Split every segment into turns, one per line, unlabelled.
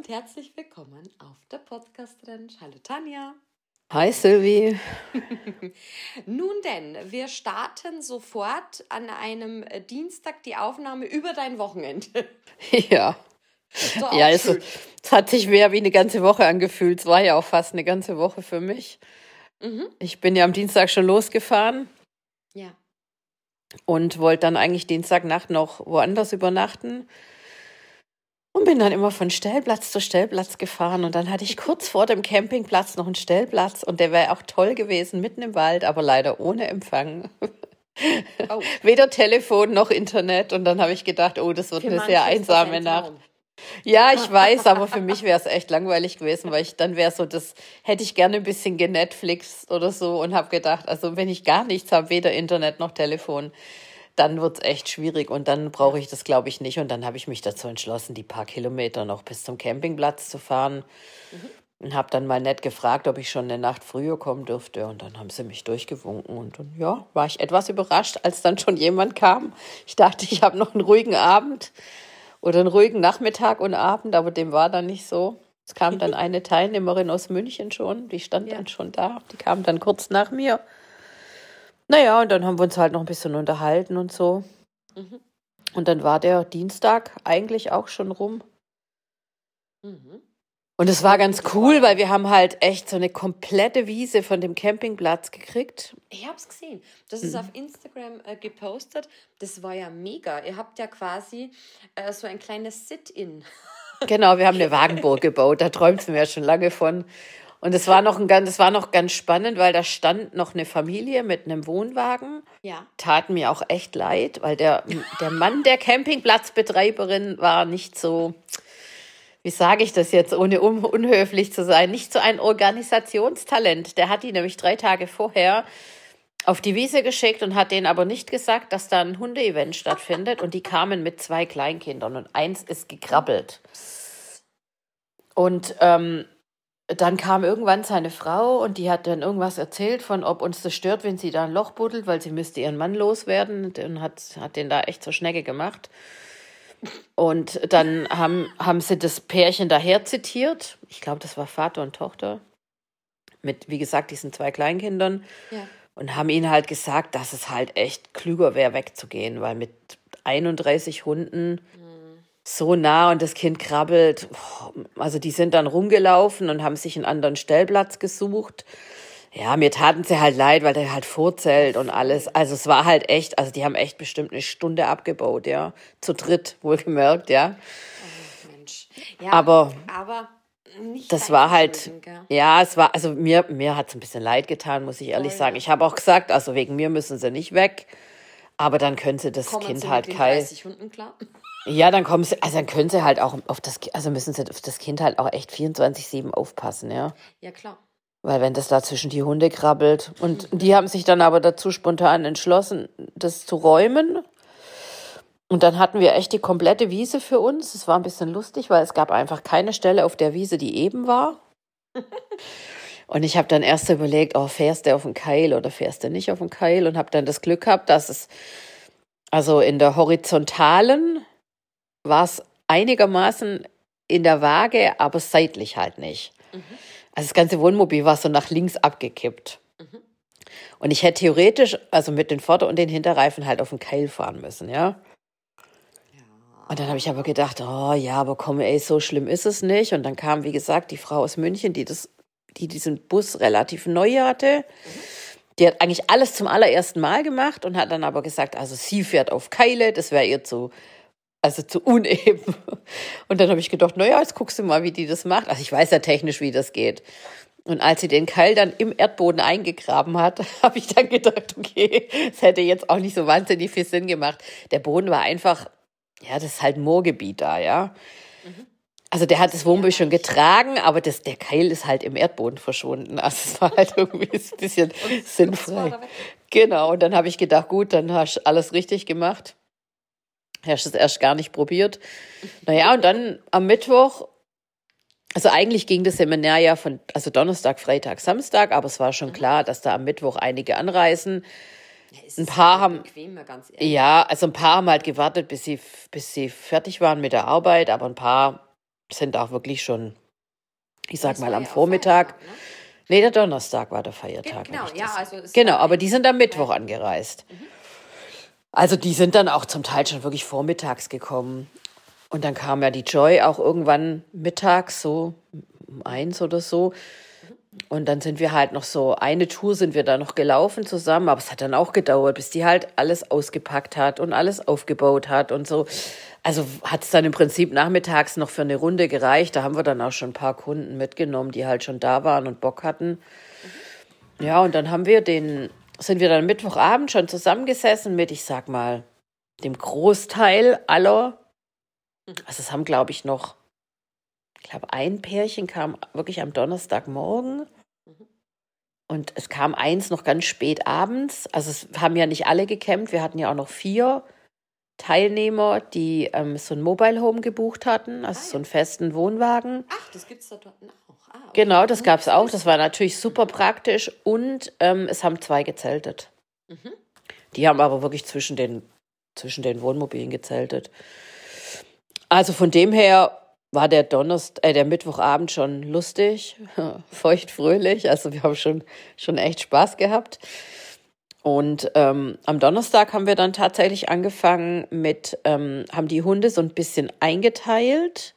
herzlich willkommen auf der Podcast-Ranch. Hallo Tanja.
Hi Silvi.
Nun denn, wir starten sofort an einem Dienstag die Aufnahme über dein Wochenende.
Ja. Ja, es hat sich mehr wie eine ganze Woche angefühlt. Es war ja auch fast eine ganze Woche für mich. Ich bin ja am Dienstag schon losgefahren.
Ja.
Und wollte dann eigentlich Dienstagnacht noch woanders übernachten. Und bin dann immer von Stellplatz zu Stellplatz gefahren. Und dann hatte ich kurz vor dem Campingplatz noch einen Stellplatz. Und der wäre auch toll gewesen, mitten im Wald, aber leider ohne Empfang. Oh. Weder Telefon noch Internet. Und dann habe ich gedacht, oh, das wird eine sehr einsame Nacht. Ja, ich weiß, aber für mich wäre es echt langweilig gewesen, weil dann wäre so, das hätte ich gerne ein bisschen genetflixt oder so und habe gedacht, also wenn ich gar nichts habe, weder Internet noch Telefon, dann wird es echt schwierig und dann brauche ich das, glaube ich, nicht. Und dann habe ich mich dazu entschlossen, die paar Kilometer noch bis zum Campingplatz zu fahren und habe dann mal nett gefragt, ob ich schon eine Nacht früher kommen dürfte. Und dann haben sie mich durchgewunken und dann, ja, war ich etwas überrascht, als dann schon jemand kam. Ich dachte, ich habe noch einen ruhigen Abend oder einen ruhigen Nachmittag und Abend, aber dem war dann nicht so. Es kam dann eine Teilnehmerin aus München schon, die stand dann schon da. Die kam dann kurz nach mir. Naja, und dann haben wir uns halt noch ein bisschen unterhalten und so. Und dann war der Dienstag eigentlich auch schon rum. Und es war ganz cool, weil wir haben halt echt so eine komplette Wiese von dem Campingplatz gekriegt.
Ich habe es gesehen. Das ist auf Instagram gepostet. Das war ja mega. Ihr habt ja quasi so ein kleines Sit-In.
Genau, wir haben eine Wagenburg gebaut. Da träumten wir ja schon lange von. Und es war noch ganz spannend, weil da stand noch eine Familie mit einem Wohnwagen.
Ja.
Tat mir auch echt leid, weil der Mann der Campingplatzbetreiberin war nicht so, wie sage ich das jetzt, ohne unhöflich zu sein, nicht so ein Organisationstalent. Der hat die nämlich 3 Tage vorher auf die Wiese geschickt und hat denen aber nicht gesagt, dass da ein Hundeevent stattfindet. Und die kamen mit 2 Kleinkindern und eins ist gekrabbelt. Und dann kam irgendwann seine Frau und die hat dann irgendwas erzählt von, ob uns das stört, wenn sie da ein Loch buddelt, weil sie müsste ihren Mann loswerden und hat den da echt zur Schnecke gemacht. Und dann haben sie das Pärchen daher zitiert. Ich glaube, das war Vater und Tochter. Mit, wie gesagt, diesen 2 Kleinkindern. Ja. Und haben ihnen halt gesagt, dass es halt echt klüger wäre, wegzugehen, weil mit 31 Hunden so nah und das Kind krabbelt. Also die sind dann rumgelaufen und haben sich einen anderen Stellplatz gesucht. Ja, mir taten sie halt leid, weil der halt vorzählt und alles. Also es war halt echt, also die haben echt bestimmt eine Stunde abgebaut, ja. Zu dritt, wohlgemerkt, ja.
Oh, Mensch. Ja,
aber
nicht
das war halt, ja, es war, also mir hat es ein bisschen leid getan, muss ich ehrlich sagen. Ich habe auch gesagt, also wegen mir müssen sie nicht weg, aber dann können sie das Kind halt
mit 30 Hunden klar?
Ja, dann können sie halt auch müssen sie auf das Kind halt auch echt 24/7 aufpassen, ja.
Ja, klar.
Weil wenn das da zwischen die Hunde krabbelt. Und die haben sich dann aber dazu spontan entschlossen, das zu räumen. Und dann hatten wir echt die komplette Wiese für uns. Es war ein bisschen lustig, weil es gab einfach keine Stelle auf der Wiese, die eben war. Und ich habe dann erst überlegt, fährst du auf den Keil oder fährst du nicht auf den Keil? Und habe dann das Glück gehabt, dass es, also in der horizontalen war es einigermaßen in der Waage, aber seitlich halt nicht. Also das ganze Wohnmobil war so nach links abgekippt. Und ich hätte theoretisch, also mit den Vorder- und den Hinterreifen halt auf den Keil fahren müssen, ja. Und dann habe ich aber gedacht, aber komm, so schlimm ist es nicht. Und dann kam, wie gesagt, die Frau aus München, die diesen Bus relativ neu hatte. Die hat eigentlich alles zum allerersten Mal gemacht und hat dann aber gesagt, also sie fährt auf Keile, das wäre ihr zu uneben. Und dann habe ich gedacht, jetzt guckst du mal, wie die das macht. Also ich weiß ja technisch, wie das geht. Und als sie den Keil dann im Erdboden eingegraben hat, habe ich dann gedacht, okay, das hätte jetzt auch nicht so wahnsinnig viel Sinn gemacht. Der Boden war einfach, ja, das ist halt Moorgebiet da, ja. Also der hat das Wohnmobil schon getragen, aber der Keil ist halt im Erdboden verschwunden. Also es war halt irgendwie ein bisschen sinnfrei. Genau, und dann habe ich gedacht, gut, dann hast du alles richtig gemacht. Hast es erst gar nicht probiert. Und dann am Mittwoch, also eigentlich ging das Seminar ja also Donnerstag, Freitag, Samstag, aber es war schon klar, dass da am Mittwoch einige anreisen. Ein paar haben, ein paar haben halt gewartet, bis sie fertig waren mit der Arbeit, aber ein paar sind auch wirklich schon, ich sag
Das
mal,
war
am
ja auch
Vormittag.
Feiertag, ne?
Nee, der Donnerstag war der Feiertag.
Genau, ja, also es
Genau,
war
aber die sind am Mittwoch
Feiertag.
angereist. Also die sind dann auch zum Teil schon wirklich vormittags gekommen. Und dann kam ja die Joy auch irgendwann mittags, so um 1 oder so. Und dann sind wir halt noch so, eine Tour sind wir da noch gelaufen zusammen, aber es hat dann auch gedauert, bis die halt alles ausgepackt hat und alles aufgebaut hat und so. Also hat es dann im Prinzip nachmittags noch für eine Runde gereicht. Da haben wir dann auch schon ein paar Kunden mitgenommen, die halt schon da waren und Bock hatten. Ja, und dann sind wir dann Mittwochabend schon zusammengesessen mit, ich sag mal, dem Großteil aller. Also es haben, glaube ich, ein Pärchen kam wirklich am Donnerstagmorgen. Und es kam eins noch ganz spät abends. Also es haben ja nicht alle gecampt. Wir hatten ja auch noch 4 Teilnehmer, die so ein Mobile Home gebucht hatten, also so einen festen Wohnwagen.
Ach, das gibt's da dort auch. Okay.
Genau, das gab es auch. Das war natürlich super praktisch. Und es haben 2 gezeltet. Die haben aber wirklich zwischen den Wohnmobilen gezeltet. Also von dem her war der Mittwochabend schon lustig, feuchtfröhlich. Also wir haben schon echt Spaß gehabt. Und am Donnerstag haben wir dann tatsächlich angefangen haben die Hunde so ein bisschen eingeteilt.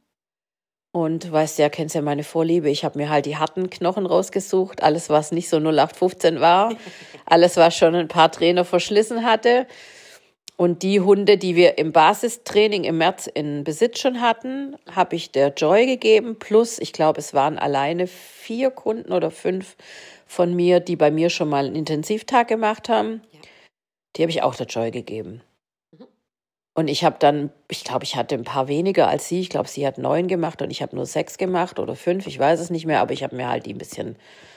Und weißt ja, kennst ja meine Vorliebe. Ich habe mir halt die harten Knochen rausgesucht. Alles, was nicht so 0815 war. Alles, was schon ein paar Trainer verschlissen hatte. Und die Hunde, die wir im Basistraining im März in Besitz schon hatten, habe ich der Joy gegeben. Plus, ich glaube, es waren alleine 4 Kunden oder 5 von mir, die bei mir schon mal einen Intensivtag gemacht haben. Ja. Die habe ich auch der Joy gegeben. Und ich glaube, ich hatte ein paar weniger als sie. Ich glaube, sie hat 9 gemacht und ich habe nur 6 gemacht oder 5. Ich weiß es nicht mehr, aber ich habe mir halt die bisschen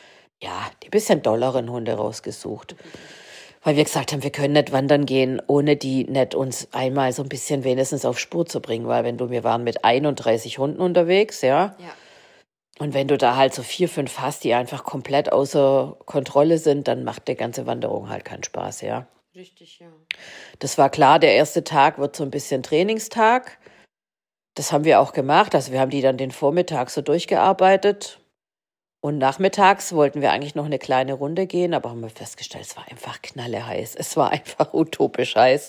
dolleren Hunde rausgesucht. Weil wir gesagt haben, wir können nicht wandern gehen, ohne die nicht uns einmal so ein bisschen wenigstens auf Spur zu bringen. Weil wir waren mit 31 Hunden unterwegs, ja. Und wenn du da halt so 4, 5 hast, die einfach komplett außer Kontrolle sind, dann macht die ganze Wanderung halt keinen Spaß, ja.
Richtig, ja.
Das war klar, der erste Tag wird so ein bisschen Trainingstag. Das haben wir auch gemacht. Also wir haben die dann den Vormittag so durchgearbeitet. Und nachmittags wollten wir eigentlich noch eine kleine Runde gehen, aber haben wir festgestellt, es war einfach knalleheiß. Es war einfach utopisch heiß.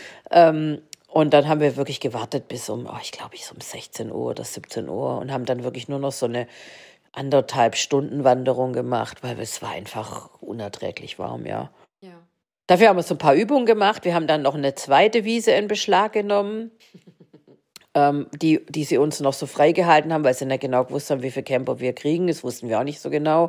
Und dann haben wir wirklich gewartet bis um 16 Uhr oder 17 Uhr und haben dann wirklich nur noch so eine 1,5 Stunden Wanderung gemacht, weil es war einfach unerträglich warm, ja. Dafür haben wir so ein paar Übungen gemacht. Wir haben dann noch eine zweite Wiese in Beschlag genommen, die sie uns noch so freigehalten haben, weil sie nicht genau gewusst haben, wie viele Camper wir kriegen. Das wussten wir auch nicht so genau.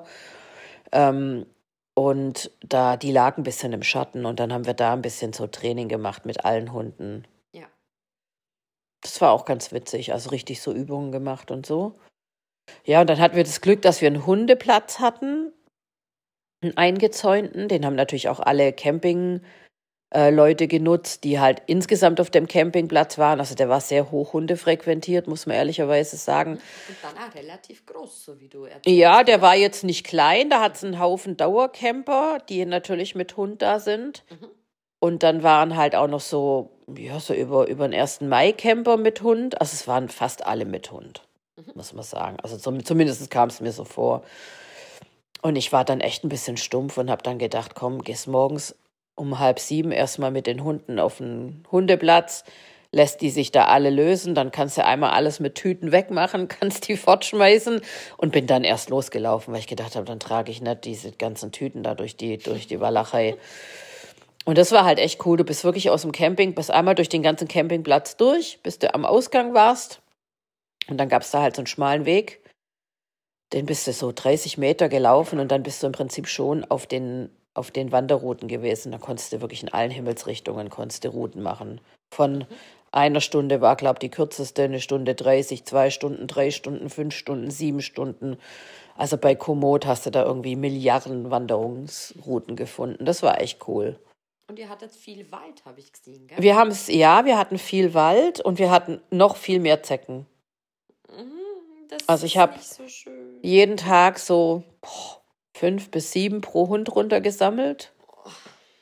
Und die lagen ein bisschen im Schatten und dann haben wir da ein bisschen so Training gemacht mit allen Hunden. Ja. Das war auch ganz witzig, also richtig so Übungen gemacht und so. Ja, und dann hatten wir das Glück, dass wir einen Hundeplatz hatten, einen eingezäunten. Den haben natürlich auch alle Camping-Leute genutzt, die halt insgesamt auf dem Campingplatz waren. Also der war sehr hoch hundefrequentiert, muss man ehrlicherweise sagen.
Und dann auch relativ groß, so wie du erzählst.
Ja, der war jetzt nicht klein. Da hat es einen Haufen Dauercamper, die natürlich mit Hund da sind. Und dann waren halt auch noch so über den 1. Mai-Camper mit Hund. Also es waren fast alle mit Hund, muss man sagen. Also zumindest kam es mir so vor. Und ich war dann echt ein bisschen stumpf und habe dann gedacht, komm, gehst morgens um 6:30 erstmal mit den Hunden auf den Hundeplatz, lässt die sich da alle lösen, dann kannst du einmal alles mit Tüten wegmachen, kannst die fortschmeißen und bin dann erst losgelaufen, weil ich gedacht habe, dann trage ich nicht diese ganzen Tüten da durch die Walachei. Und das war halt echt cool. Du bist wirklich aus dem Camping, bist einmal durch den ganzen Campingplatz durch, bis du am Ausgang warst. Und dann gab es da halt so einen schmalen Weg. Den bist du so 30 Meter gelaufen und dann bist du im Prinzip schon auf den Wanderrouten gewesen. Da konntest du wirklich in allen Himmelsrichtungen Routen machen. Von 1 Stunde war, glaube ich, die kürzeste, 1:30, 2 Stunden, 3 Stunden, 5 Stunden, 7 Stunden. Also bei Komoot hast du da irgendwie Milliarden Wanderungsrouten gefunden. Das war echt cool.
Und ihr hattet viel Wald, habe ich gesehen, gell?
Wir hatten viel Wald und wir hatten noch viel mehr Zecken. Also ich habe jeden Tag so 5 bis 7 pro Hund runtergesammelt.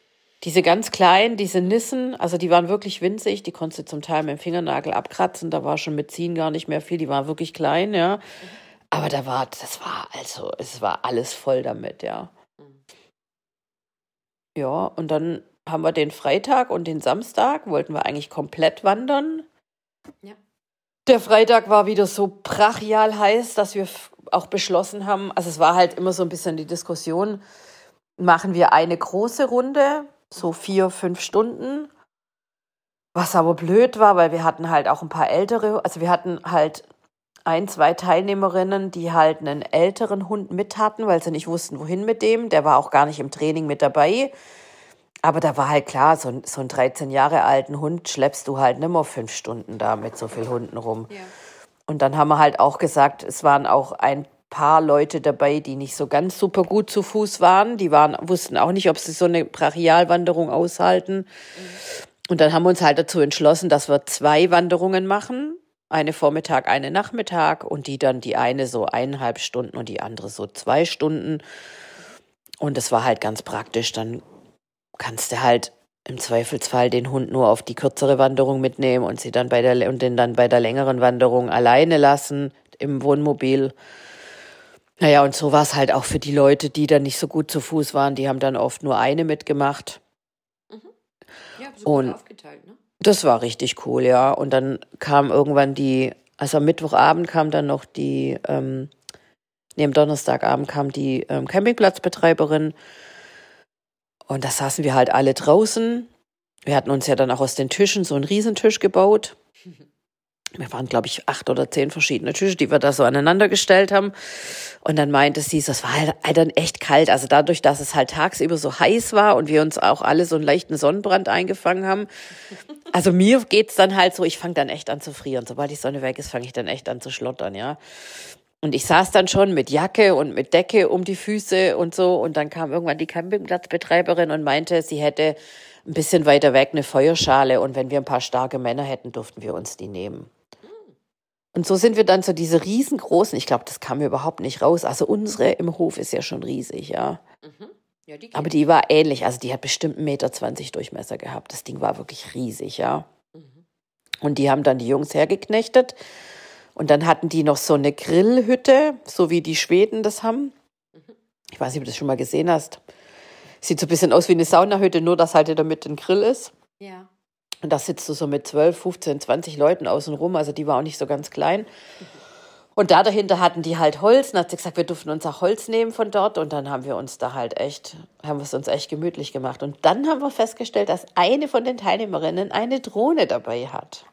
Diese ganz kleinen, diese Nissen, also die waren wirklich winzig, die konntest du zum Teil mit dem Fingernagel abkratzen, da war schon mit Ziehen gar nicht mehr viel, die waren wirklich klein, ja. Aber es war alles voll damit, ja. Ja, und dann haben wir den Freitag und den Samstag, wollten wir eigentlich komplett wandern.
Ja.
Der Freitag war wieder so brachial heiß, dass wir auch beschlossen haben, also es war halt immer so ein bisschen die Diskussion, machen wir eine große Runde, so 4-5 Stunden, was aber blöd war, weil wir hatten halt auch ein paar ältere, also wir hatten halt 1-2 Teilnehmerinnen, die halt einen älteren Hund mit hatten, weil sie nicht wussten, wohin mit dem. Der war auch gar nicht im Training mit dabei. Aber da war halt klar, so ein 13 Jahre alten Hund schleppst du halt nicht mehr 5 Stunden da mit so vielen Hunden rum.
Ja.
Und dann haben wir halt auch gesagt, es waren auch ein paar Leute dabei, die nicht so ganz super gut zu Fuß waren. Die wussten auch nicht, ob sie so eine Brachialwanderung aushalten. Und dann haben wir uns halt dazu entschlossen, dass wir 2 Wanderungen machen. Eine Vormittag, eine Nachmittag und die eine so 1,5 Stunden und die andere so 2 Stunden. Und das war halt ganz praktisch. Dann kannst du halt im Zweifelsfall den Hund nur auf die kürzere Wanderung mitnehmen und den dann bei der längeren Wanderung alleine lassen im Wohnmobil. Naja, und so war es halt auch für die Leute, die dann nicht so gut zu Fuß waren. Die haben dann oft nur eine mitgemacht.
Ja, so gut aufgeteilt, ne?
Das war richtig cool, ja. Und dann kam irgendwann also am Mittwochabend kam dann noch am Donnerstagabend kam die Campingplatzbetreiberin. Und da saßen wir halt alle draußen. Wir hatten uns ja dann auch aus den Tischen so einen Riesentisch gebaut. Wir waren, glaube ich, 8 oder 10 verschiedene Tische, die wir da so aneinander gestellt haben. Und dann meinte sie, das war halt dann echt kalt. Also dadurch, dass es halt tagsüber so heiß war und wir uns auch alle so einen leichten Sonnenbrand eingefangen haben. Also mir geht's dann halt so, ich fange dann echt an zu frieren. Sobald die Sonne weg ist, fange ich dann echt an zu schlottern, ja. Und ich saß dann schon mit Jacke und mit Decke um die Füße und so. Und dann kam irgendwann die Campingplatzbetreiberin und meinte, sie hätte ein bisschen weiter weg eine Feuerschale. Und wenn wir ein paar starke Männer hätten, durften wir uns die nehmen. Und so sind wir dann zu diese riesengroßen, ich glaube, das kam mir überhaupt nicht raus. Also unsere im Hof ist ja schon riesig, ja. Ja, aber die war ähnlich, also die hat bestimmt 1,20 Meter Durchmesser gehabt. Das Ding war wirklich riesig, ja. Und die haben dann die Jungs hergeknechtet. Und dann hatten die noch so eine Grillhütte, so wie die Schweden das haben. Ich weiß nicht, ob du das schon mal gesehen hast. Sieht so ein bisschen aus wie eine Saunahütte, nur dass halt damit ein Grill ist.
Ja.
Und da sitzt du so mit 12, 15, 20 Leuten außen rum. Also die war auch nicht so ganz klein. Und da dahinter hatten die halt Holz. Und dann hat sie gesagt, wir durften uns auch Holz nehmen von dort. Und dann haben wir es uns echt gemütlich gemacht. Und dann haben wir festgestellt, dass eine von den Teilnehmerinnen eine Drohne dabei hat.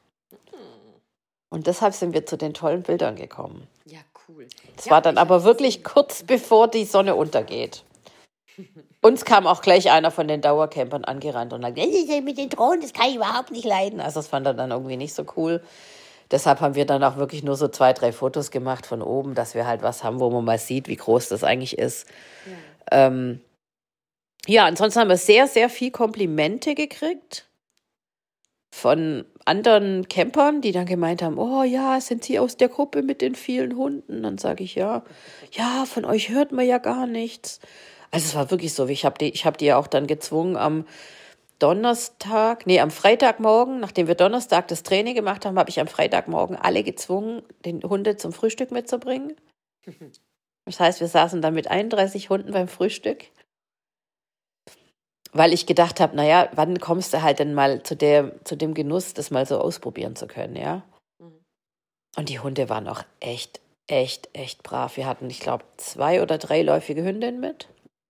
Und deshalb sind wir zu den tollen Bildern gekommen.
Ja, cool.
Es war dann aber wirklich kurz bevor die Sonne untergeht. Uns kam auch gleich einer von den Dauercampern angerannt und sagte, mit den Drohnen, das kann ich überhaupt nicht leiden. Also das fand er dann irgendwie nicht so cool. Deshalb haben wir dann auch wirklich nur so 2, 3 Fotos gemacht von oben, dass wir halt was haben, wo man mal sieht, wie groß das eigentlich ist. Ja, ansonsten haben wir sehr, sehr viel Komplimente gekriegt von anderen Campern, die dann gemeint haben, oh ja, sind Sie aus der Gruppe mit den vielen Hunden? Dann sage ich, ja, von euch hört man ja gar nichts. Also es war wirklich so, ich hab die ja auch dann gezwungen am Freitagmorgen, nachdem wir Donnerstag das Training gemacht haben, habe ich am Freitagmorgen alle gezwungen, den Hunde zum Frühstück mitzubringen. Das heißt, wir saßen dann mit 31 Hunden beim Frühstück. Weil ich gedacht habe, naja, wann kommst du halt denn mal zu dem Genuss, das mal so ausprobieren zu können, ja? Und die Hunde waren auch echt, echt, echt brav. Wir hatten, ich glaube, 2 oder 3 läufige Hündinnen mit.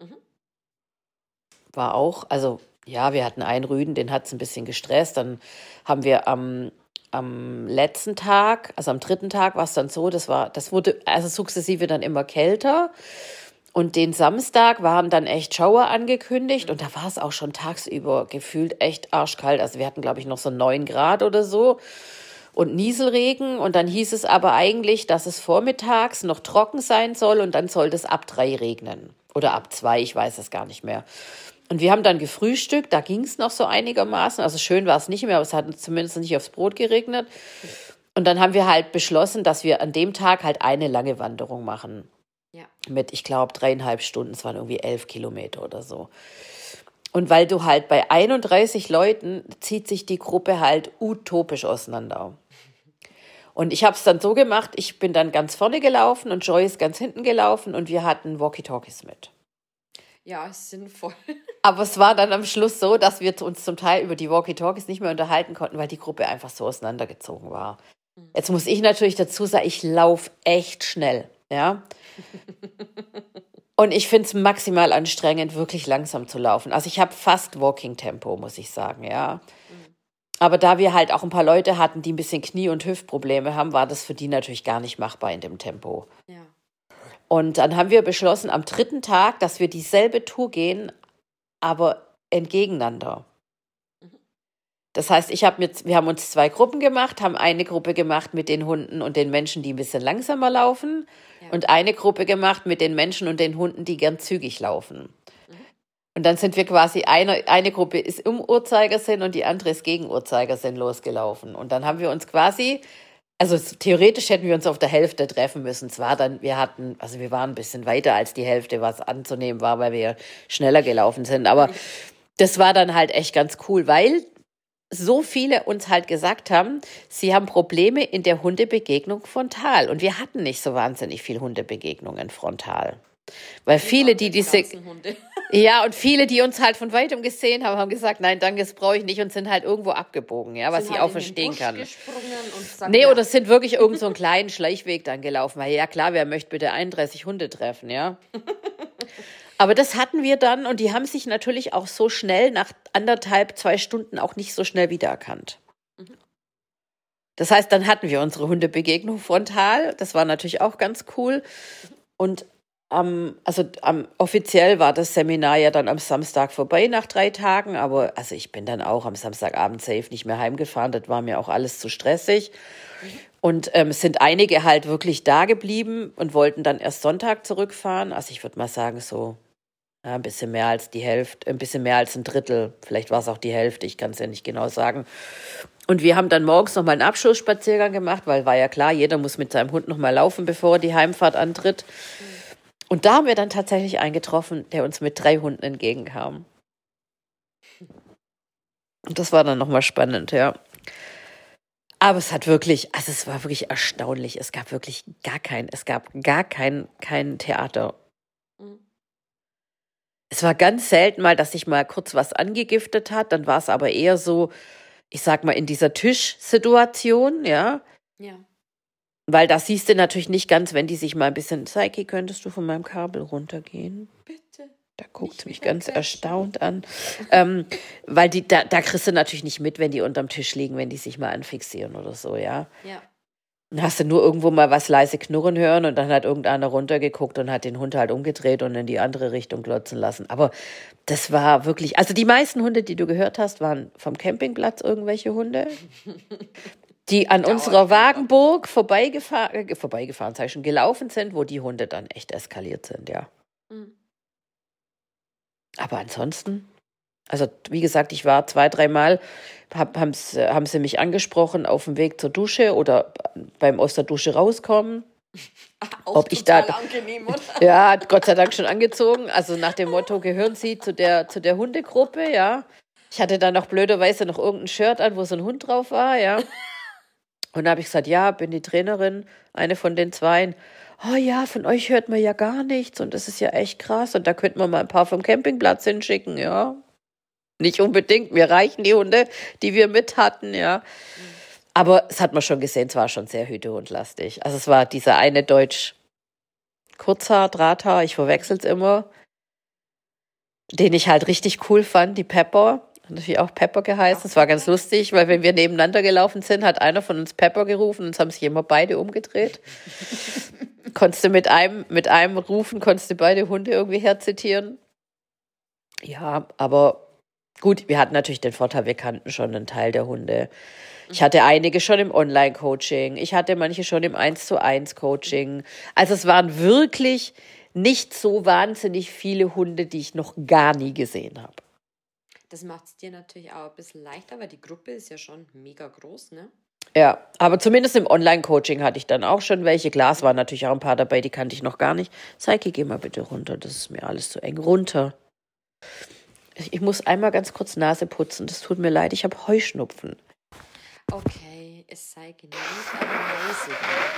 War auch, also ja, wir hatten einen Rüden, den hat es ein bisschen gestresst. Dann haben wir am letzten Tag, also am 3. Tag war es dann so, das wurde also sukzessive dann immer kälter. Und den Samstag waren dann echt Schauer angekündigt und da war es auch schon tagsüber gefühlt echt arschkalt. Also wir hatten, glaube ich, noch so 9 Grad oder so und Nieselregen. Und dann hieß es aber eigentlich, dass es vormittags noch trocken sein soll und dann sollte es ab 3 regnen. Oder ab 2, ich weiß es gar nicht mehr. Und wir haben dann gefrühstückt, da ging es noch so einigermaßen. Also schön war es nicht mehr, aber es hat zumindest nicht aufs Brot geregnet. Und dann haben wir halt beschlossen, dass wir an dem Tag halt eine lange Wanderung machen. Ja. Mit, ich glaube, 3,5 Stunden, es waren irgendwie 11 Kilometer oder so. Und weil du halt bei 31 Leuten zieht sich die Gruppe halt utopisch auseinander. Und ich habe es dann so gemacht, ich bin dann ganz vorne gelaufen und Joy ist ganz hinten gelaufen und wir hatten Walkie-Talkies mit.
Ja, ist sinnvoll.
Aber es war dann am Schluss so, dass wir uns zum Teil über die Walkie-Talkies nicht mehr unterhalten konnten, weil die Gruppe einfach so auseinandergezogen war. Jetzt muss ich natürlich dazu sagen, ich laufe echt schnell, ja. Und ich finde es maximal anstrengend, wirklich langsam zu laufen. Also ich habe fast Walking-Tempo, muss ich sagen, ja. Aber da wir halt auch ein paar Leute hatten, die ein bisschen Knie- und Hüftprobleme haben, war das für die natürlich gar nicht machbar in dem Tempo.
Ja.
Und dann haben wir beschlossen, am 3. Tag, dass wir dieselbe Tour gehen, aber entgegeneinander. Das heißt, wir haben uns 2 Gruppen gemacht, haben eine Gruppe gemacht mit den Hunden und den Menschen, die ein bisschen langsamer laufen, und eine Gruppe gemacht mit den Menschen und den Hunden, die gern zügig laufen. Und dann sind wir quasi, eine Gruppe ist im Uhrzeigersinn und die andere ist gegen Uhrzeigersinn losgelaufen. Und dann haben wir uns quasi, also theoretisch hätten wir uns auf der Hälfte treffen müssen. Wir waren ein bisschen weiter als die Hälfte, was anzunehmen war, weil wir schneller gelaufen sind. Aber das war dann halt echt ganz cool, weil so viele uns halt gesagt haben, sie haben Probleme in der Hundebegegnung frontal. Und wir hatten nicht so wahnsinnig viel Hundebegegnungen frontal. Weil viele, ja, und viele, die uns halt von weitem gesehen haben, haben gesagt, nein, danke, das brauche ich nicht und sind halt irgendwo abgebogen, ja, was ich auch verstehen kann. Nee, oder sind wirklich irgend so einen kleinen Schleichweg dann gelaufen, weil ja klar, wer möchte bitte 31 Hunde treffen, ja. Aber das hatten wir dann und die haben sich natürlich auch so schnell, nach 1,5, 2 Stunden auch nicht so schnell wiedererkannt. Das heißt, dann hatten wir unsere Hundebegegnung frontal, das war natürlich auch ganz cool und offiziell war das Seminar ja dann am Samstag vorbei nach 3 Tagen, aber also ich bin dann auch am Samstagabend safe nicht mehr heimgefahren, das war mir auch alles zu stressig. Und es sind einige halt wirklich da geblieben und wollten dann erst Sonntag zurückfahren. Also ich würde mal sagen so ein bisschen mehr als die Hälfte, ein bisschen mehr als ein Drittel, vielleicht war es auch die Hälfte, ich kann es ja nicht genau sagen. Und wir haben dann morgens nochmal einen Abschlussspaziergang gemacht, weil war ja klar, jeder muss mit seinem Hund nochmal laufen, bevor er die Heimfahrt antritt. Und da haben wir dann tatsächlich einen getroffen, der uns mit 3 Hunden entgegenkam. Und das war dann nochmal spannend, ja. Aber es war wirklich erstaunlich. Es gab wirklich gar kein Theater. Es war ganz selten mal, dass sich mal kurz was angegiftet hat. Dann war es aber eher so, ich sag mal, in dieser Tischsituation, ja.
Ja.
Weil das siehst du natürlich nicht ganz, wenn die sich mal ein bisschen, Saiki, könntest du von meinem Kabel runtergehen?
Bitte.
Da guckt mich ganz erstaunt an. Weil da kriegst du natürlich nicht mit, wenn die unterm Tisch liegen, wenn die sich mal anfixieren oder so, ja.
Ja.
Dann hast du nur irgendwo mal was leise knurren hören und dann hat irgendeiner runtergeguckt und hat den Hund halt umgedreht und in die andere Richtung glotzen lassen. Aber das war wirklich, also die meisten Hunde, die du gehört hast, waren vom Campingplatz irgendwelche Hunde, die an unserer Wagenburg vorbeigefahren, sag ich schon, gelaufen sind, wo die Hunde dann echt eskaliert sind, ja. Mhm. Aber ansonsten, also wie gesagt, ich war 2, 3 Mal, haben sie mich angesprochen auf dem Weg zur Dusche oder beim aus der Dusche rauskommen.
Auch ob ich da angenehm, oder?
Ja, Gott sei Dank schon angezogen. Also nach dem Motto, gehören Sie zu der Hundegruppe, ja. Ich hatte dann noch blöderweise noch irgendein Shirt an, wo so ein Hund drauf war, ja. Und da habe ich gesagt, ja, bin die Trainerin, eine von den 2. Oh ja, von euch hört man ja gar nichts und das ist ja echt krass und da könnten wir mal ein paar vom Campingplatz hinschicken, ja. Nicht unbedingt, mir reichen die Hunde, die wir mit hatten, ja. Aber es hat man schon gesehen, es war schon sehr hütehundlastig. Also es war dieser eine Deutsch Kurzhaar, Drahthaar, ich verwechsel es immer, den ich halt richtig cool fand, die Pepper. Hat natürlich auch Pepper geheißen. Das war ganz lustig, weil wenn wir nebeneinander gelaufen sind, hat einer von uns Pepper gerufen und es haben sich immer beide umgedreht. Konntest du mit einem rufen, konntest du beide Hunde irgendwie herzitieren. Ja, aber gut, wir hatten natürlich den Vorteil, wir kannten schon einen Teil der Hunde. Ich hatte einige schon im Online-Coaching. Ich hatte manche schon im 1:1-Coaching. Also es waren wirklich nicht so wahnsinnig viele Hunde, die ich noch gar nie gesehen habe.
Das macht es dir natürlich auch ein bisschen leichter, weil die Gruppe ist ja schon mega groß, ne?
Ja, aber zumindest im Online-Coaching hatte ich dann auch schon welche. Klar, es waren natürlich auch ein paar dabei, die kannte ich noch gar nicht. Saiki, geh mal bitte runter, das ist mir alles zu eng. Runter. Ich muss einmal ganz kurz Nase putzen. Das tut mir leid, ich habe Heuschnupfen.
Okay, es sei genannt, aber leise.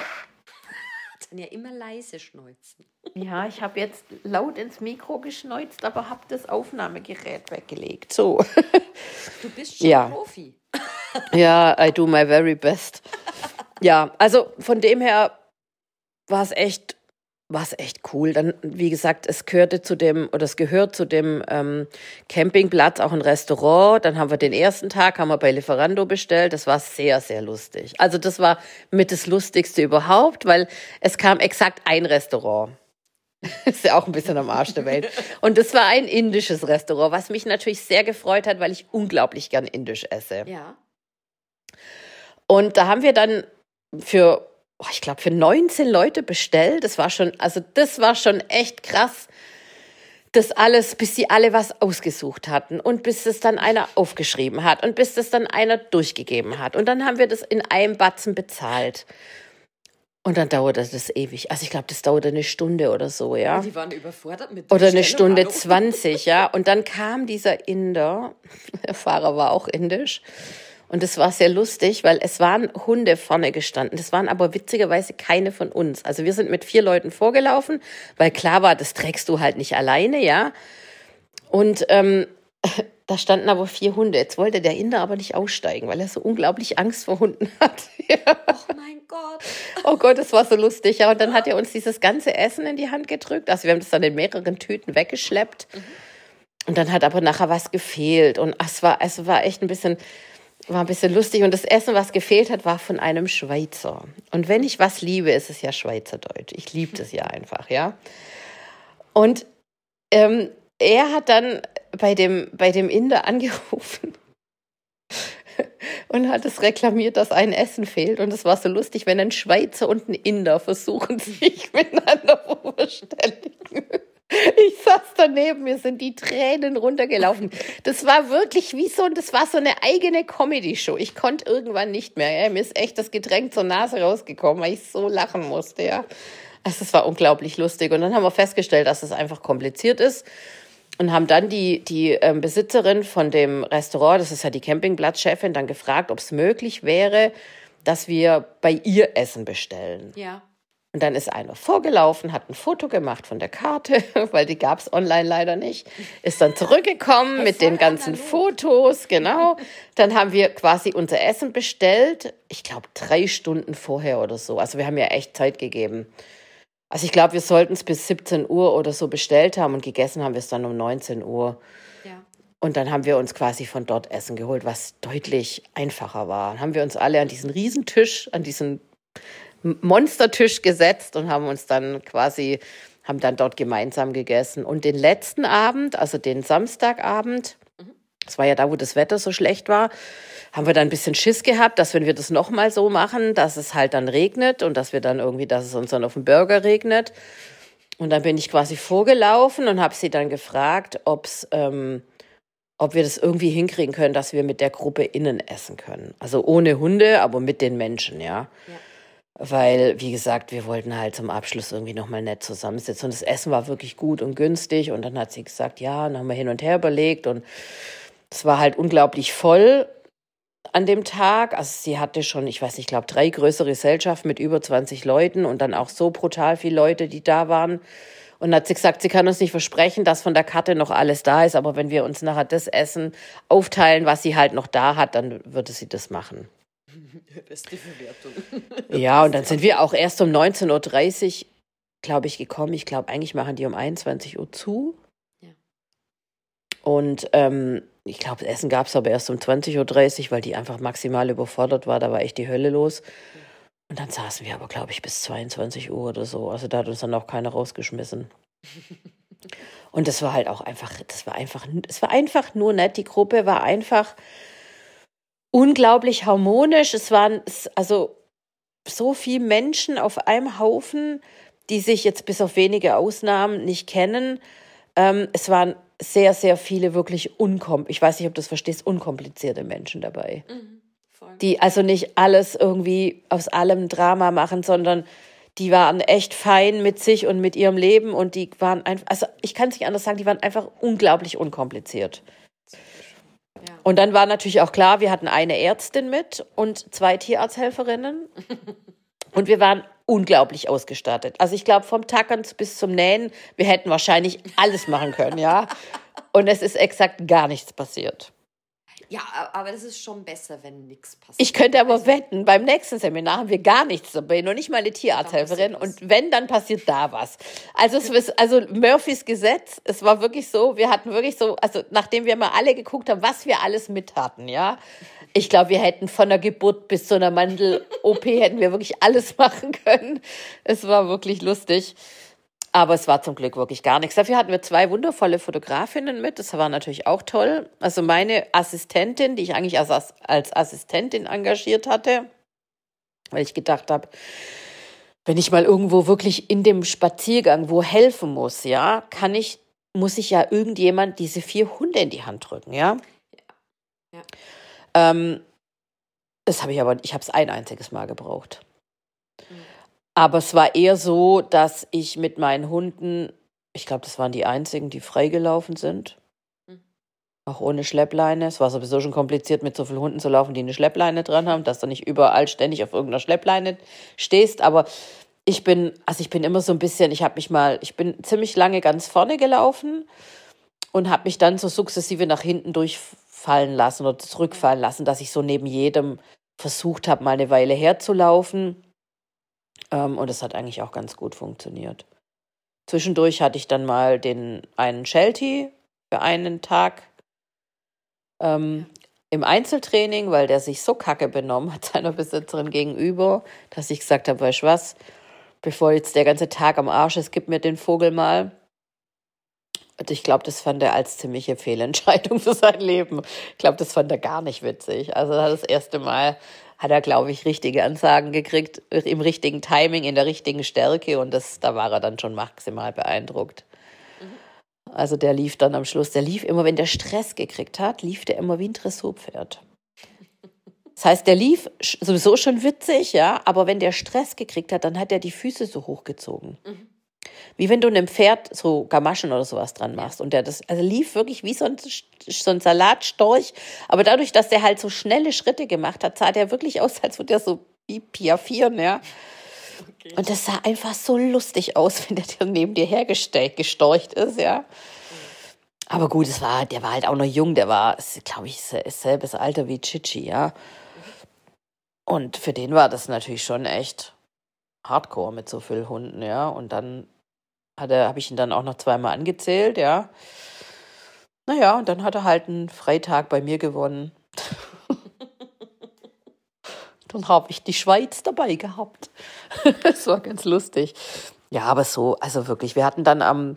Dann ja immer leise schneuzen.
Ja, ich habe jetzt laut ins Mikro geschneuzt, aber habe das Aufnahmegerät weggelegt. So.
Du bist schon Profi.
Ja, I do my very best. Ja, also von dem her war es echt cool. Dann, wie gesagt, es gehört zu dem Campingplatz auch ein Restaurant. Dann haben wir den ersten Tag bei Lieferando bestellt. Das war sehr, sehr lustig. Also das war mit das Lustigste überhaupt, weil es kam exakt ein Restaurant. Ist ja auch ein bisschen am Arsch der Welt. Und das war ein indisches Restaurant, was mich natürlich sehr gefreut hat, weil ich unglaublich gern indisch esse.
Ja.
Und da haben wir dann für 19 Leute bestellt. Das war schon echt krass, das alles, bis sie alle was ausgesucht hatten und bis es dann einer aufgeschrieben hat und bis das dann einer durchgegeben hat. Und dann haben wir das in einem Batzen bezahlt. Und dann dauerte das ewig. Also ich glaube, das dauerte eine Stunde oder so, ja.
Die waren überfordert mit der
Oder eine Stunde 20, ja. Und dann kam dieser Inder, der Fahrer war auch indisch. Und es war sehr lustig, weil es waren Hunde vorne gestanden. Das waren aber witzigerweise keine von uns. Also wir sind mit 4 Leuten vorgelaufen, weil klar war, das trägst du halt nicht alleine, ja. Und da standen aber 4 Hunde. Jetzt wollte der Inder aber nicht aussteigen, weil er so unglaublich Angst vor Hunden hat. Ja.
Oh mein Gott.
Oh Gott, das war so lustig. Ja, und dann hat er uns dieses ganze Essen in die Hand gedrückt. Also wir haben das dann in mehreren Tüten weggeschleppt. Und dann hat aber nachher was gefehlt. Und es war echt ein bisschen lustig. Und das Essen, was gefehlt hat, war von einem Schweizer. Und wenn ich was liebe, ist es ja Schweizerdeutsch. Ich liebe das ja einfach, ja. Und er hat dann bei dem Inder angerufen und hat es reklamiert, dass ein Essen fehlt. Und es war so lustig, wenn ein Schweizer und ein Inder versuchen, sich miteinander zu verständigen. Ich saß daneben, mir sind die Tränen runtergelaufen. Das war wirklich das war so eine eigene Comedy-Show. Ich konnte irgendwann nicht mehr. Ja. Mir ist echt das Getränk zur Nase rausgekommen, weil ich so lachen musste. Ja. Also es war unglaublich lustig. Und dann haben wir festgestellt, dass es einfach kompliziert ist. Und haben dann die Besitzerin von dem Restaurant, das ist ja die Campingplatzchefin, dann gefragt, ob es möglich wäre, dass wir bei ihr Essen bestellen.
Ja.
Und dann ist einer vorgelaufen, hat ein Foto gemacht von der Karte, weil die gab es online leider nicht. Ist dann zurückgekommen mit den ganzen Fotos, genau. Dann haben wir quasi unser Essen bestellt, ich glaube 3 Stunden vorher oder so. Also wir haben ja echt Zeit gegeben. Also ich glaube, wir sollten es bis 17 Uhr oder so bestellt haben und gegessen haben wir es dann um 19 Uhr.
Ja.
Und dann haben wir uns quasi von dort Essen geholt, was deutlich einfacher war. Dann haben wir uns alle an diesen Riesentisch, an diesen Monstertisch gesetzt und haben dann dort gemeinsam gegessen. Und den letzten Abend, also den Samstagabend, das war ja da, wo das Wetter so schlecht war, haben wir dann ein bisschen Schiss gehabt, dass wenn wir das nochmal so machen, dass es halt dann regnet und dass es uns dann auf den Burger regnet. Und dann bin ich quasi vorgelaufen und habe sie dann gefragt, ob wir das irgendwie hinkriegen können, dass wir mit der Gruppe innen essen können. Also ohne Hunde, aber mit den Menschen, ja. Weil, wie gesagt, wir wollten halt zum Abschluss irgendwie nochmal nett zusammensitzen. Und das Essen war wirklich gut und günstig. Und dann hat sie gesagt, ja, dann haben wir hin und her überlegt. Und es war halt unglaublich voll an dem Tag. Also sie hatte schon, ich weiß nicht, ich glaube 3 größere Gesellschaften mit über 20 Leuten und dann auch so brutal viele Leute, die da waren. Und dann hat sie gesagt, sie kann uns nicht versprechen, dass von der Karte noch alles da ist. Aber wenn wir uns nachher das Essen aufteilen, was sie halt noch da hat, dann würde sie das machen.
Beste Verwertung.
Ja, und dann sind wir auch erst um 19.30 Uhr, glaube ich, gekommen. Ich glaube, eigentlich machen die um 21 Uhr zu.
Ja.
Und ich glaube, Essen gab es aber erst um 20.30 Uhr, weil die einfach maximal überfordert war. Da war echt die Hölle los. Und dann saßen wir aber, glaube ich, bis 22 Uhr oder so. Also da hat uns dann auch keiner rausgeschmissen. Und das war halt auch es war einfach nur nett. Die Gruppe war einfach unglaublich harmonisch. Es waren also so viele Menschen auf einem Haufen, die sich jetzt bis auf wenige Ausnahmen nicht kennen. Es waren sehr, sehr viele wirklich ich weiß nicht, ob du das verstehst, unkomplizierte Menschen dabei.
Voll.
Die also nicht alles irgendwie aus allem Drama machen, sondern die waren echt fein mit sich und mit ihrem Leben und die waren einfach, also ich kann es nicht anders sagen, die waren einfach unglaublich unkompliziert.
Ja.
Und dann war natürlich auch klar, wir hatten eine Ärztin mit und 2 Tierarzthelferinnen und wir waren unglaublich ausgestattet. Also ich glaube, vom Tackern bis zum Nähen, wir hätten wahrscheinlich alles machen können, ja. Und es ist exakt gar nichts passiert.
Ja, aber das ist schon besser, wenn nichts passiert.
Ich könnte aber wetten, beim nächsten Seminar haben wir gar nichts dabei, noch nicht mal eine Tierarzthelferin. Und wenn, dann passiert da was. Also Murphys Gesetz, es war wirklich so, wir hatten wirklich so, also nachdem wir mal alle geguckt haben, was wir alles mit hatten, ja. Ich glaube, wir hätten von der Geburt bis zu einer Mandel-OP hätten wir wirklich alles machen können. Es war wirklich lustig. Aber es war zum Glück wirklich gar nichts. Dafür hatten wir 2 wundervolle Fotografinnen mit. Das war natürlich auch toll. Also meine Assistentin, die ich eigentlich als Assistentin engagiert hatte, weil ich gedacht habe, wenn ich mal irgendwo wirklich in dem Spaziergang wo helfen muss, ja, muss ich ja irgendjemand diese 4 Hunde in die Hand drücken, ja.
Ja.
Das habe ich es ein einziges Mal gebraucht. Aber es war eher so, dass ich mit meinen Hunden, ich glaube, das waren die einzigen, die freigelaufen sind. Auch ohne Schleppleine. Es war sowieso schon kompliziert, mit so vielen Hunden zu laufen, die eine Schleppleine dran haben, dass du nicht überall ständig auf irgendeiner Schleppleine stehst. Aber ich bin immer so ein bisschen, ich bin ziemlich lange ganz vorne gelaufen und habe mich dann so sukzessive nach hinten durchfallen lassen oder zurückfallen lassen, dass ich so neben jedem versucht habe, mal eine Weile herzulaufen. Und es hat eigentlich auch ganz gut funktioniert. Zwischendurch hatte ich dann mal einen Sheltie für einen Tag im Einzeltraining, weil der sich so kacke benommen hat seiner Besitzerin gegenüber, dass ich gesagt habe, weißt du was, bevor jetzt der ganze Tag am Arsch ist, gib mir den Vogel mal. Und ich glaube, das fand er als ziemliche Fehlentscheidung für sein Leben. Ich glaube, das fand er gar nicht witzig. Also das erste Mal hat er, glaube ich, richtige Ansagen gekriegt, im richtigen Timing, in der richtigen Stärke und da war er dann schon maximal beeindruckt. Also der lief dann am Schluss, immer, wenn der Stress gekriegt hat, lief der immer wie ein Dressurpferd. Das heißt, der lief sowieso schon witzig, ja, aber wenn der Stress gekriegt hat, dann hat er die Füße so hochgezogen. Wie wenn du einem Pferd so Gamaschen oder sowas dran machst. Und der lief wirklich wie so ein Salatstorch. Aber dadurch, dass der halt so schnelle Schritte gemacht hat, sah der wirklich aus, als würde der so wie piaffieren, ja. Okay. Und das sah einfach so lustig aus, wenn der neben dir hergestorcht ist, ja. Aber gut, der war halt auch noch jung. Der war, glaube ich, selbes Alter wie Chichi, ja. Und für den war das natürlich schon echt Hardcore mit so vielen Hunden, ja. Und dann habe ich ihn dann auch noch 2-mal angezählt, ja. Naja, und dann hat er halt einen Freitag bei mir gewonnen. Dann habe ich die Schweiz dabei gehabt. Das war ganz lustig. Ja, aber so, also wirklich, wir hatten dann am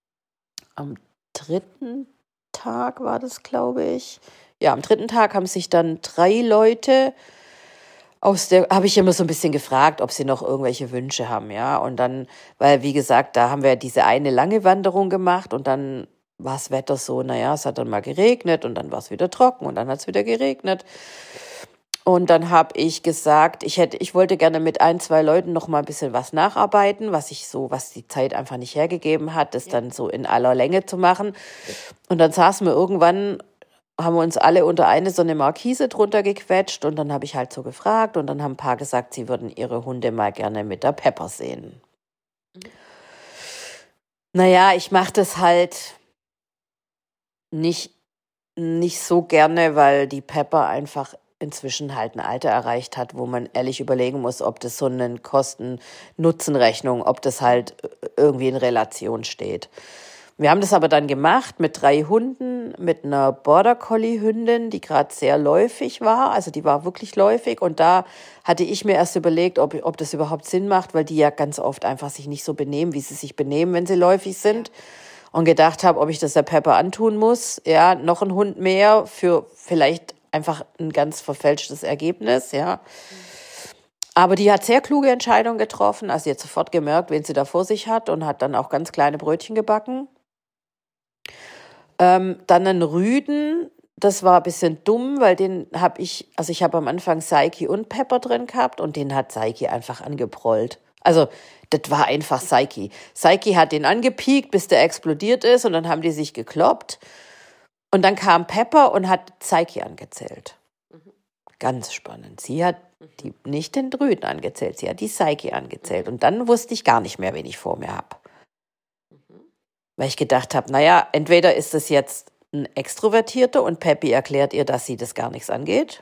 3. Tag war das, glaube ich. Ja, am 3. Tag haben sich dann 3 Leute habe ich immer so ein bisschen gefragt, ob sie noch irgendwelche Wünsche haben, ja. Und dann, weil, wie gesagt, da haben wir diese eine lange Wanderung gemacht und dann war das Wetter so, naja, es hat dann mal geregnet und dann war es wieder trocken und dann hat es wieder geregnet. Und dann habe ich gesagt, ich wollte gerne mit 1, 2 Leuten noch mal ein bisschen was nacharbeiten, was die Zeit einfach nicht hergegeben hat, das dann so in aller Länge zu machen. Und dann saßen wir irgendwann, haben wir uns alle unter so eine Markise drunter gequetscht und dann habe ich halt so gefragt und dann haben ein paar gesagt, sie würden ihre Hunde mal gerne mit der Pepper sehen. Naja, ich mache das halt nicht so gerne, weil die Pepper einfach inzwischen halt ein Alter erreicht hat, wo man ehrlich überlegen muss, ob das so eine Kosten-Nutzen-Rechnung, ob das halt irgendwie in Relation steht. Wir haben das aber dann gemacht mit 3 Hunden, mit einer Border Collie Hündin, die gerade sehr läufig war, also die war wirklich läufig und da hatte ich mir erst überlegt, ob das überhaupt Sinn macht, weil die ja ganz oft einfach sich nicht so benehmen, wie sie sich benehmen, wenn sie läufig sind und gedacht habe, ob ich das der Pepper antun muss, ja, noch ein Hund mehr für vielleicht einfach ein ganz verfälschtes Ergebnis, ja. Aber die hat sehr kluge Entscheidungen getroffen, also sie hat sofort gemerkt, wen sie da vor sich hat und hat dann auch ganz kleine Brötchen gebacken. Dann einen Rüden, das war ein bisschen dumm, weil ich habe am Anfang Saiki und Pepper drin gehabt und den hat Saiki einfach angeprollt. Also, das war einfach Psyche. Psyche hat den angepiekt, bis der explodiert ist und dann haben die sich gekloppt. Und dann kam Pepper und hat Psyche angezählt. Ganz spannend. Sie hat nicht den Drüden angezählt, sie hat die Psyche angezählt. Und dann wusste ich gar nicht mehr, wen ich vor mir habe. Weil ich gedacht habe, naja, entweder ist es jetzt ein Extrovertierter und Peppy erklärt ihr, dass sie das gar nichts angeht.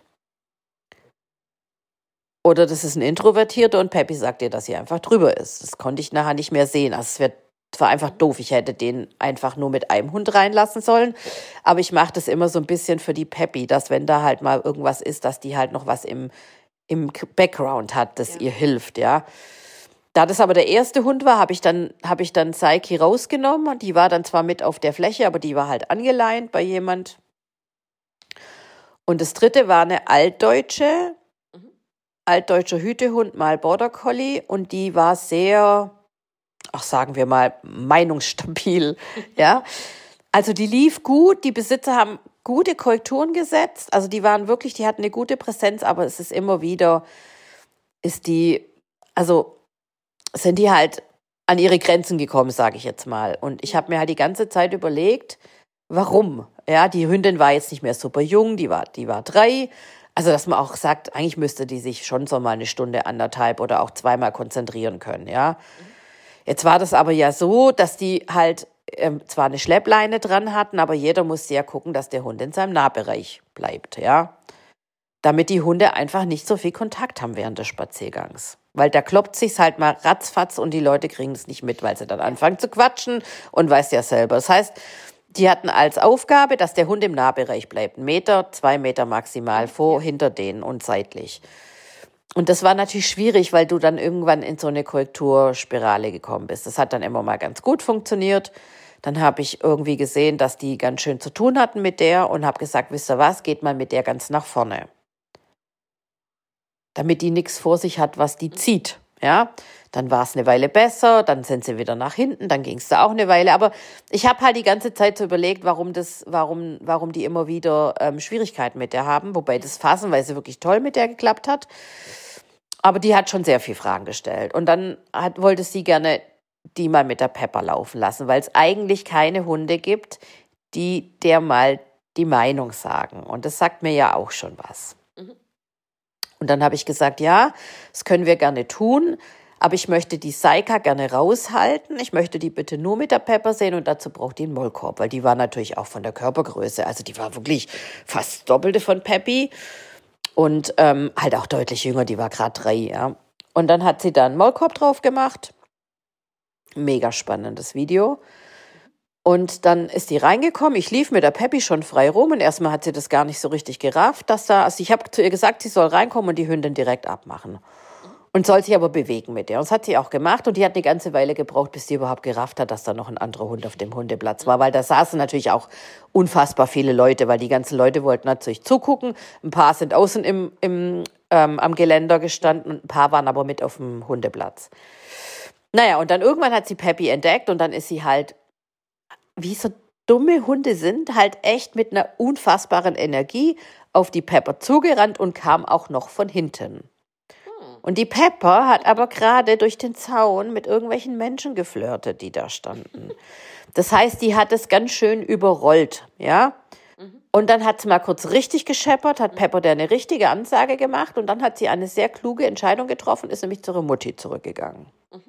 Oder das ist ein Introvertierter und Peppy sagt ihr, dass sie einfach drüber ist. Das konnte ich nachher nicht mehr sehen. Also es war einfach doof. Ich hätte den einfach nur mit einem Hund reinlassen sollen. Aber ich mache das immer so ein bisschen für die Peppy, dass wenn da halt mal irgendwas ist, dass die halt noch was im Background hat, das ihr hilft, ja. Da das aber der erste Hund war, habe ich dann Psyche rausgenommen. Die war dann zwar mit auf der Fläche, aber die war halt angeleint bei jemand. Und das dritte war eine altdeutscher Hütehund, mal Border Collie. Und die war sehr, sagen wir mal, meinungsstabil, ja. Also die lief gut, die Besitzer haben gute Korrekturen gesetzt. Also die hatten eine gute Präsenz, aber es ist immer wieder, sind die halt an ihre Grenzen gekommen, sage ich jetzt mal. Und ich habe mir halt die ganze Zeit überlegt, warum? Ja, die Hündin war jetzt nicht mehr super jung, die war 3. Also, dass man auch sagt, eigentlich müsste die sich schon so mal 1 Stunde, 1,5 oder auch 2-mal konzentrieren können, ja. Jetzt war das aber ja so, dass die halt zwar eine Schleppleine dran hatten, aber jeder musste ja gucken, dass der Hund in seinem Nahbereich bleibt, ja. Damit die Hunde einfach nicht so viel Kontakt haben während des Spaziergangs. Weil da kloppt sich's halt mal ratzfatz und die Leute kriegen es nicht mit, weil sie dann anfangen zu quatschen und weiß ja selber. Das heißt, die hatten als Aufgabe, dass der Hund im Nahbereich bleibt. 1 Meter, 2 Meter maximal hinter denen und seitlich. Und das war natürlich schwierig, weil du dann irgendwann in so eine Korrekturspirale gekommen bist. Das hat dann immer mal ganz gut funktioniert. Dann habe ich irgendwie gesehen, dass die ganz schön zu tun hatten mit der und habe gesagt, wisst ihr was, geht mal mit der ganz nach vorne. Damit die nichts vor sich hat, was die zieht, ja. Dann war es eine Weile besser, dann sind sie wieder nach hinten, dann ging es da auch eine Weile. Aber ich habe halt die ganze Zeit so überlegt, warum die immer wieder Schwierigkeiten mit der haben. Wobei das phasenweise wirklich toll mit der geklappt hat. Aber die hat schon sehr viele Fragen gestellt. Und dann wollte sie gerne die mal mit der Pepper laufen lassen, weil es eigentlich keine Hunde gibt, die der mal die Meinung sagen. Und das sagt mir ja auch schon was. Und dann habe ich gesagt, ja, das können wir gerne tun, aber ich möchte die Saika gerne raushalten. Ich möchte die bitte nur mit der Pepper sehen und dazu braucht die einen Maulkorb, weil die war natürlich auch von der Körpergröße, also die war wirklich fast das Doppelte von Peppy und halt auch deutlich jünger, die war gerade 3, ja. Und dann hat sie da einen Maulkorb drauf gemacht. Mega spannendes Video. Und dann ist die reingekommen. Ich lief mit der Peppy schon frei rum und erstmal hat sie das gar nicht so richtig gerafft, ich habe zu ihr gesagt, sie soll reinkommen und die Hündin direkt abmachen. Und soll sich aber bewegen mit der. Und das hat sie auch gemacht und die hat eine ganze Weile gebraucht, bis sie überhaupt gerafft hat, dass da noch ein anderer Hund auf dem Hundeplatz war, weil da saßen natürlich auch unfassbar viele Leute, weil die ganzen Leute wollten natürlich zugucken. Ein paar sind außen am Geländer gestanden und ein paar waren aber mit auf dem Hundeplatz. Naja, und dann irgendwann hat sie Peppy entdeckt und dann ist sie halt, wie so dumme Hunde sind, halt echt mit einer unfassbaren Energie auf die Pepper zugerannt und kam auch noch von hinten. Und die Pepper hat aber gerade durch den Zaun mit irgendwelchen Menschen geflirtet, die da standen. Das heißt, die hat es ganz schön überrollt, ja. Und dann hat sie mal kurz richtig gescheppert, hat Pepper der eine richtige Ansage gemacht und dann hat sie eine sehr kluge Entscheidung getroffen, ist nämlich zu ihrer Mutti zurückgegangen.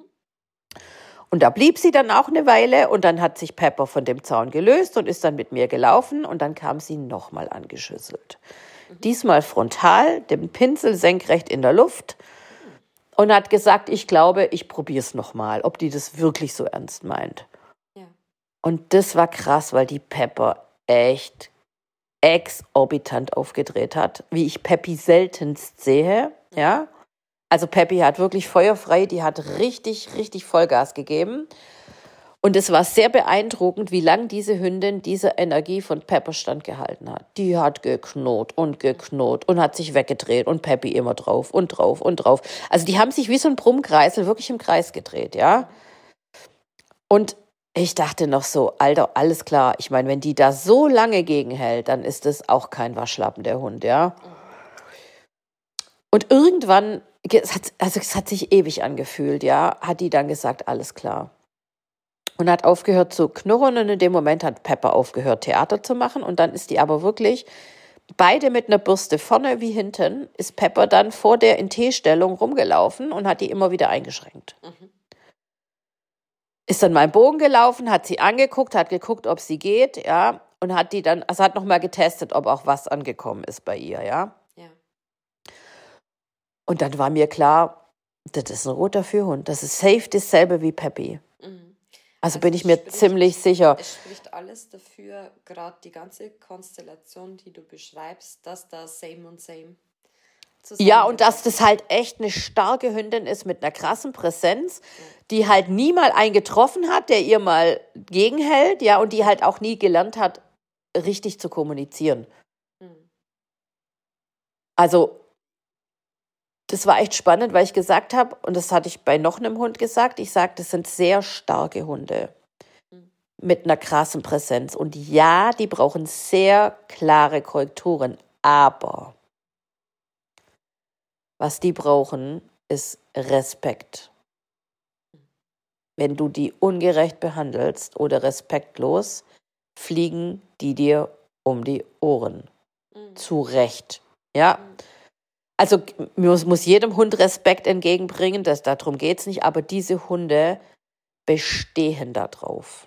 Und da blieb sie dann auch eine Weile und dann hat sich Pepper von dem Zaun gelöst und ist dann mit mir gelaufen und dann kam sie nochmal angeschüsselt. Diesmal frontal, den Pinsel senkrecht in der Luft und hat gesagt, ich glaube, ich probiere es nochmal, ob die das wirklich so ernst meint. Ja. Und das war krass, weil die Pepper echt exorbitant aufgedreht hat, wie ich Peppy seltenst sehe, ja. Also Peppy hat wirklich feuerfrei, die hat richtig, richtig Vollgas gegeben. Und es war sehr beeindruckend, wie lange diese Hündin diese Energie von Pepper standgehalten hat. Die hat geknurrt und hat sich weggedreht und Peppy immer drauf und drauf und drauf. Also die haben sich wie so ein Brummkreisel wirklich im Kreis gedreht, ja. Und ich dachte noch so, Alter, alles klar. Ich meine, wenn die da so lange gegenhält, dann ist das auch kein Waschlappen, der Hund, ja. Und irgendwann es hat sich ewig angefühlt, ja, hat die dann gesagt, alles klar. Und hat aufgehört zu knurren und in dem Moment hat Pepper aufgehört, Theater zu machen und dann ist die aber wirklich, beide mit einer Bürste vorne wie hinten, ist Pepper dann vor der in T-Stellung rumgelaufen und hat die immer wieder eingeschränkt. Ist dann mal im Bogen gelaufen, hat sie angeguckt, hat geguckt, ob sie geht, ja, und hat die dann, also hat nochmal getestet, ob auch was angekommen ist bei ihr, ja. Und dann war mir klar, das ist ein roter Führhund. Das ist safe dasselbe wie Peppy. Also bin ich mir ziemlich sicher.
Es spricht alles dafür, gerade die ganze Konstellation, die du beschreibst, dass da same und same zusammen.
Ja, und dass das halt echt eine starke Hündin ist mit einer krassen Präsenz, die halt nie mal einen getroffen hat, der ihr mal gegenhält, ja, und die halt auch nie gelernt hat, richtig zu kommunizieren. Also das war echt spannend, weil ich gesagt habe, und das hatte ich bei noch einem Hund gesagt, ich sage, das sind sehr starke Hunde mit einer krassen Präsenz. Und ja, die brauchen sehr klare Korrekturen, aber was die brauchen, ist Respekt. Wenn du die ungerecht behandelst oder respektlos, fliegen die dir um die Ohren. Zu Recht. Ja. Also muss jedem Hund Respekt entgegenbringen, darum geht es nicht, aber diese Hunde bestehen darauf.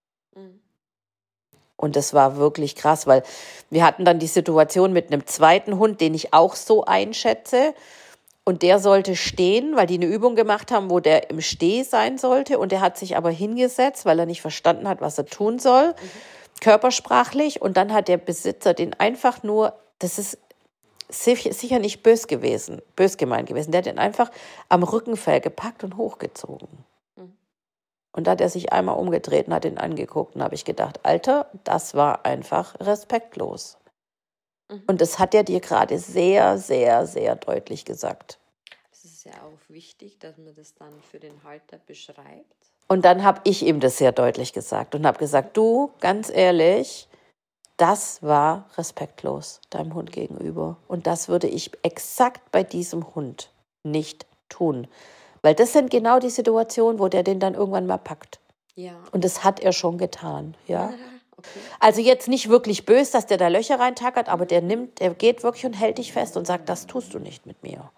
Und das war wirklich krass, weil wir hatten dann die Situation mit einem zweiten Hund, den ich auch so einschätze. Und der sollte stehen, weil die eine Übung gemacht haben, wo der im Steh sein sollte. Und der hat sich aber hingesetzt, weil er nicht verstanden hat, was er tun soll, körpersprachlich. Und dann hat der Besitzer den einfach nur, das ist sicher nicht bös gemeint gewesen. Der hat den einfach am Rückenfell gepackt und hochgezogen. Und da hat er sich einmal umgedreht und hat ihn angeguckt. Und habe ich gedacht, Alter, das war einfach respektlos. Und das hat er dir gerade sehr, sehr, sehr deutlich gesagt.
Es ist ja auch wichtig, dass man das dann für den Halter beschreibt.
Und dann habe ich ihm das sehr deutlich gesagt und habe gesagt, du, ganz ehrlich, das war respektlos deinem Hund gegenüber. Und das würde ich exakt bei diesem Hund nicht tun. Weil das sind genau die Situationen, wo der den dann irgendwann mal packt.
Ja.
Und das hat er schon getan, ja.
Okay.
Also jetzt nicht wirklich böse, dass der da Löcher reintackert, aber der geht wirklich und hält dich fest und sagt, das tust du nicht mit mir.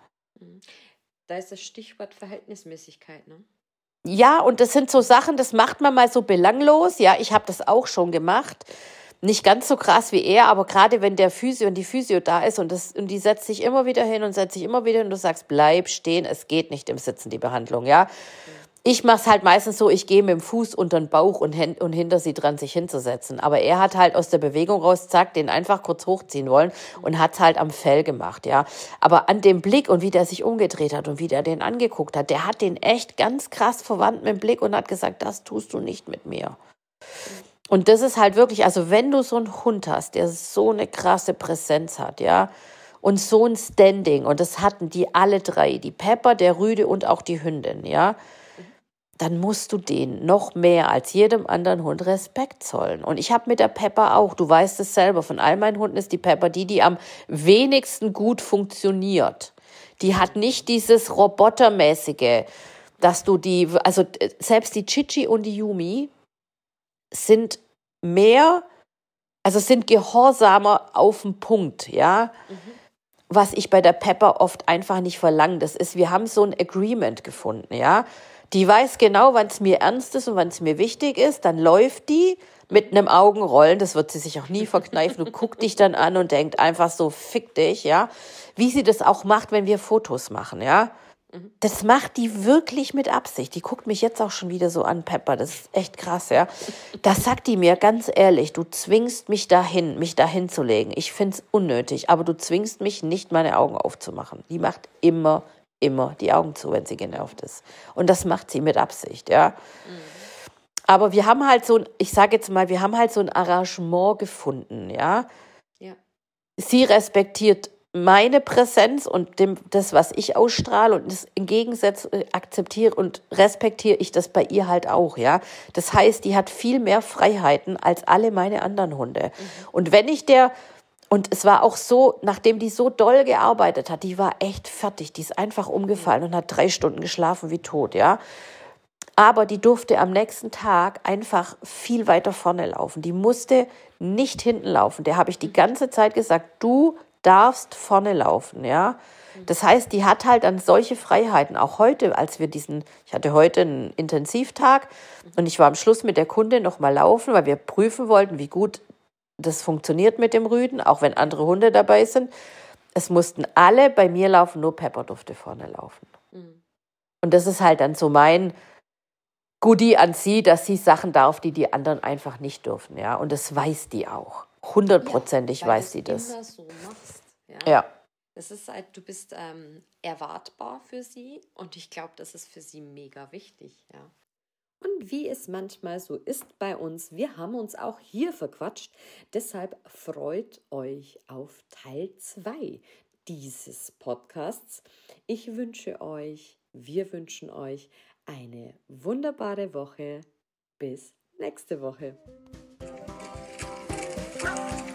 Da ist das Stichwort Verhältnismäßigkeit, ne?
Ja, und das sind so Sachen, das macht man mal so belanglos. Ja, ich habe das auch schon gemacht. Nicht ganz so krass wie er, aber gerade wenn der Physio und die Physio da ist und die setzt sich immer wieder hin und setzt sich immer wieder hin und du sagst, bleib stehen, es geht nicht im Sitzen, die Behandlung, ja. Ich mache es halt meistens so, ich gehe mit dem Fuß unter den Bauch und hinter sie dran, sich hinzusetzen. Aber er hat halt aus der Bewegung raus, zack, den einfach kurz hochziehen wollen und hat es halt am Fell gemacht, ja. Aber an dem Blick und wie der sich umgedreht hat und wie der den angeguckt hat, der hat den echt ganz krass verwandt mit dem Blick und hat gesagt, das tust du nicht mit mir. Und das ist halt wirklich, also wenn du so einen Hund hast, der so eine krasse Präsenz hat, ja, und so ein Standing, und das hatten die alle drei, die Pepper, der Rüde und auch die Hündin, ja, dann musst du denen noch mehr als jedem anderen Hund Respekt zollen. Und ich habe mit der Pepper auch, du weißt es selber, von all meinen Hunden ist die Pepper die am wenigsten gut funktioniert. Die hat nicht dieses Robotermäßige, dass du also selbst die Chichi und die Yumi sind sind gehorsamer auf den Punkt, ja. Was ich bei der Pepper oft einfach nicht verlange. Das ist, wir haben so ein Agreement gefunden, ja. Die weiß genau, wann es mir ernst ist und wann es mir wichtig ist. Dann läuft die mit einem Augenrollen. Das wird sie sich auch nie verkneifen. Du guckst dich dann an und denkt einfach so, fick dich, ja. Wie sie das auch macht, wenn wir Fotos machen, ja. Das macht die wirklich mit Absicht. Die guckt mich jetzt auch schon wieder so an, Pepper. Das ist echt krass, ja. Das sagt die mir ganz ehrlich. Du zwingst mich dahin zu legen. Ich find's unnötig, aber du zwingst mich nicht, meine Augen aufzumachen. Die macht immer die Augen zu, wenn sie genervt ist. Und das macht sie mit Absicht, ja. Aber wir haben halt wir haben halt so ein Arrangement gefunden, ja. Sie respektiert meine Präsenz und das, was ich ausstrahle und das im Gegensatz akzeptiere und respektiere ich das bei ihr halt auch, ja. Das heißt, die hat viel mehr Freiheiten als alle meine anderen Hunde. Und wenn ich der Und es war auch so, nachdem die so doll gearbeitet hat, die war echt fertig, die ist einfach umgefallen und hat 3 Stunden geschlafen wie tot, ja. Aber die durfte am nächsten Tag einfach viel weiter vorne laufen. Die musste nicht hinten laufen. Der habe ich die ganze Zeit gesagt, du darfst vorne laufen, ja. Das heißt, die hat halt dann solche Freiheiten. Auch heute, ich hatte heute einen Intensivtag und ich war am Schluss mit der Kundin noch mal laufen, weil wir prüfen wollten, wie gut das funktioniert mit dem Rüden, auch wenn andere Hunde dabei sind. Es mussten alle bei mir laufen, nur Pepper durfte vorne laufen. Und das ist halt dann so mein Goodie an sie, dass sie Sachen darf, die die anderen einfach nicht dürfen, ja. Und das weiß die auch. 100%ig weiß sie das.
Immer so machst, ja.
Ja.
Das ist halt, du bist erwartbar für sie und ich glaube, das ist für sie mega wichtig, ja. Und wie es manchmal so ist bei uns, wir haben uns auch hier verquatscht. Deshalb freut euch auf Teil 2 dieses Podcasts. Wir wünschen euch eine wunderbare Woche. Bis nächste Woche.